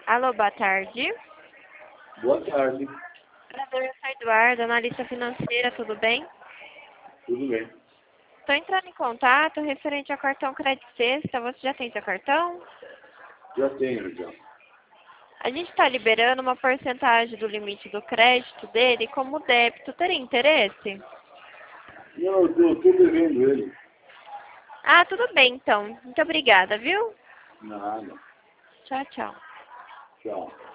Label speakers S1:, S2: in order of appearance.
S1: Alô, boa tarde.
S2: Boa tarde.
S1: Prazer, eu sou Eduardo, analista financeira, tudo bem?
S2: Tudo bem?
S1: Estou entrando em contato referente ao cartão Crédito Sexta. Você já tem seu cartão?
S2: Já tenho, já.
S1: A gente está liberando uma porcentagem do limite do crédito dele como débito. Teria interesse?
S2: Não, eu tô devendo ele.
S1: Ah, tudo bem então. Muito obrigada, viu?
S2: Nada.
S1: Tchau, tchau.
S2: Tchau.